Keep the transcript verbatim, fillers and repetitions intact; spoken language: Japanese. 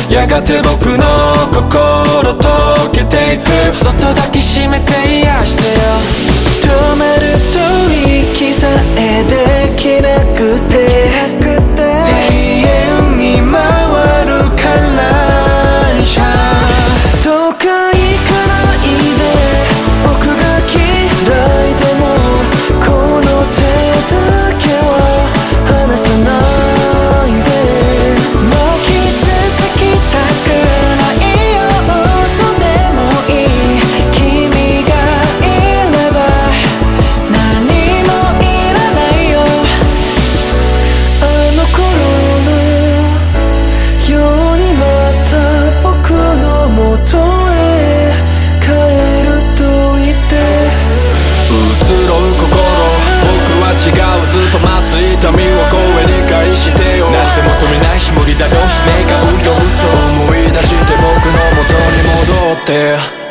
やがて僕の心溶けていく。そっと抱きしめて癒してよ。 止まると息さえできなくて永遠に回る感謝。どうか行かないで、僕が嫌いでもこの手だけは離さないで。もう傷つきたくないよ、嘘でもいい。君がいれば何もいらないよ。あの頃のようにまた僕の元へ帰ると言って。 移ろう心、僕は違う。ずっと待つ痛みを声に返してよ。なんて求めないし無理だろうし願うよ。ふと思い出して僕の元に戻って。